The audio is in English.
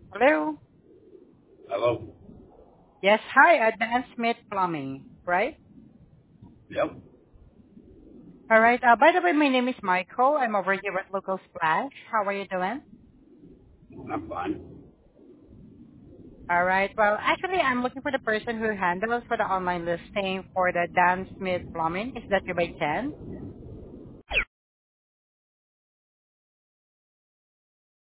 Hello. Hello? Yes, hi, Dan Smith Plumbing, right? Yep. All right. By the way, my name is Michael. I'm over here at Local Splash. How are you doing? I'm fine. All right. Well, actually, I'm looking for the person who handles for the online listing for the Dan Smith Plumbing. Is that you by chance?